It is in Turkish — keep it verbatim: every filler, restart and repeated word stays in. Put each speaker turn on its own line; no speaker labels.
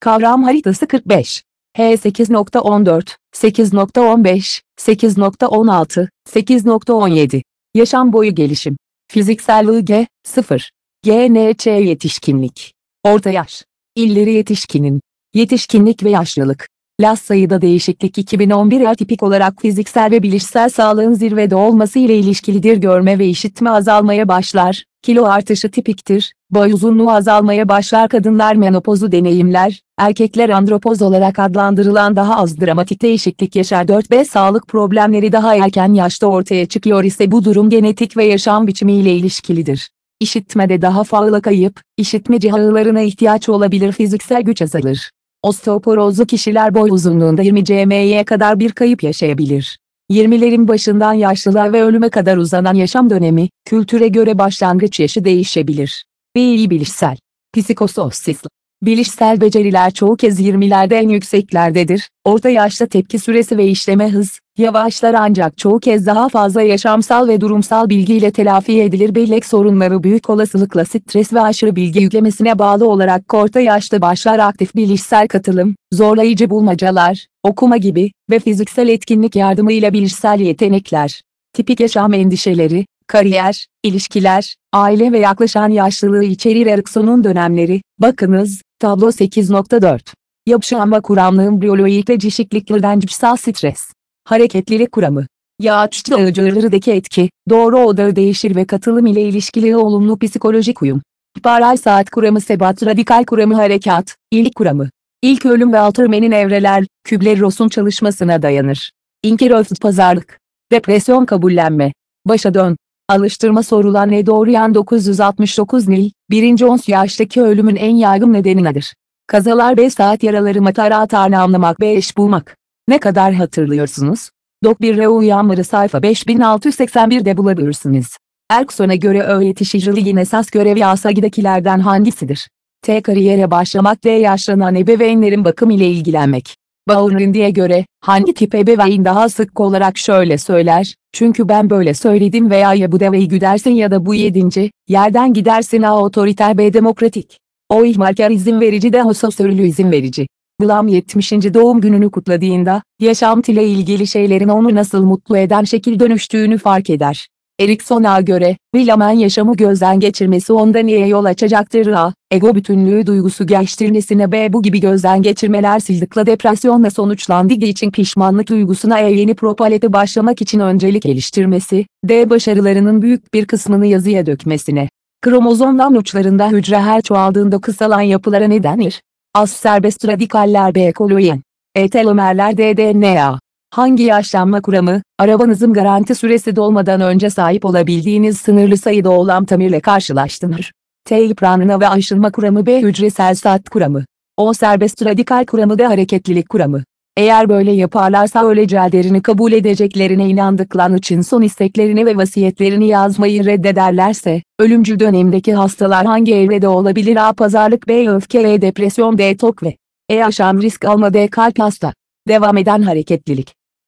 Kavram haritası kırk beş. H sekiz nokta on dört, sekiz nokta on beş, sekiz nokta on altı, sekiz nokta on yedi. Yaşam boyu gelişim. Fiziksel I G, sıfır. G N Ç yetişkinlik. Orta yaş. İlleri yetişkinin. Yetişkinlik ve yaşlılık. Las sayıda değişiklik iki bin on bir atipik olarak fiziksel ve bilişsel sağlığın zirvede olması ile ilişkilidir. Görme ve işitme azalmaya başlar, kilo artışı tipiktir, boy uzunluğu azalmaya başlar. Kadınlar menopozu deneyimler, erkekler andropoz olarak adlandırılan daha az dramatik değişiklik yaşar. dört B sağlık problemleri daha erken yaşta ortaya çıkıyor ise bu durum genetik ve yaşam biçimiyle ilişkilidir. İşitmede daha fazla kayıp, işitme cihazlarına ihtiyaç olabilir. Fiziksel güç azalır. Osteoporozlu kişiler boy uzunluğunda yirmi milimetreye kadar bir kayıp yaşayabilir. yirmilerin başından yaşlılığa ve ölüme kadar uzanan yaşam dönemi, kültüre göre başlangıç yaşı değişebilir. İyi bilişsel, psikososyal, bilişsel beceriler çoğu kez yirmilerde en yükseklerdedir. Orta yaşta tepki süresi ve işleme hız, yavaşlar ancak çoğu kez daha fazla yaşamsal ve durumsal bilgiyle telafi edilir. Bellek sorunları büyük olasılıkla stres ve aşırı bilgi yüklemesine bağlı olarak orta yaşta başlar. Aktif bilişsel katılım, zorlayıcı bulmacalar, okuma gibi ve fiziksel etkinlik yardımıyla bilişsel yetenekler. Tipik yaşam endişeleri, kariyer, ilişkiler, aile ve yaklaşan yaşlılığı içerir. Erikson'un dönemleri, bakınız, tablo sekiz nokta dört. Yaşam kuramlığın biyolojik ve cişikliklerden cipsal stres. Hareketlilik kuramı. Yağışçı ağıcılardaki etki, doğru odağı değişir ve katılım ile ilişkili olumlu psikolojik uyum. Paralel saat kuramı. Sebat radikal kuramı. Harekat, ilk kuramı. İlk ölüm ve Alterman'in evreler, Kübler-Ross'un çalışmasına dayanır. İnkiröft pazarlık. Depresyon kabullenme. Başa dön. Alıştırma sorulan ne doğruyan dokuz yüz altmış dokuz Nil, birinci on yaştaki ölümün en yaygın nedeni nedir? Kazalar. beş saat yaraları. Matarat anlamlamak ve eş bulmak. Ne kadar hatırlıyorsunuz? Dok bir R uyanları sayfa beş bin altı yüz seksen bir'de bulabilirsiniz. Erikson'a göre öğretişiciliğin esas görevi aşağıdakilerden hangisidir? T. Kariyere başlamak. D. Yaşlanan ebeveynlerin bakım ile ilgilenmek. Bauer'in göre, hangi tip ebeveyn daha sık olarak şöyle söyler, çünkü ben böyle söyledim veya ya bu deveyi güdersin ya da bu yedinci, yerden gidersin. A. Otoriter. B. Demokratik. O. İhmalkar izin verici. D. Hoşgörülü izin verici. Blam yetmişinci doğum gününü kutladığında, yaşantıyla ilgili şeylerin onu nasıl mutlu eden şekil dönüştüğünü fark eder. Erikson'a göre, Wilhelm'in yaşamı gözden geçirmesi onda niye yol açacaktır? A. Ego bütünlüğü duygusu geliştirmesine. B. Bu gibi gözden geçirmeler sıklıkla depresyonla sonuçlandığı için pişmanlık duygusuna. E. Yeni propalete başlamak için öncelik geliştirmesi. D. Başarılarının büyük bir kısmını yazıya dökmesine. Kromozomdan uçlarında hücre her çoğaldığında kısalan yapılara ne denir? A. Serbest radikaller. B. Kolojen. E. Telomerler. D. D N A. Hangi yaşlanma kuramı, arabanızın garanti süresi dolmadan önce sahip olabildiğiniz sınırlı sayıda olan tamirle karşılaştırılır? T. Yıpranma ve aşılma kuramı. B. Hücresel saat kuramı. O. Serbest radikal kuramı. D. Hareketlilik kuramı. Eğer böyle yaparlarsa öleceğlerini kabul edeceklerine inandıkları için son isteklerini ve vasiyetlerini yazmayı reddederlerse, ölümcül dönemdeki hastalar hangi evrede olabilir? A. Pazarlık. B. Öfke. E. Depresyon. D. Tok ve E. Yaşam risk alma. D. Kalp hasta. Devam eden hareketlilik.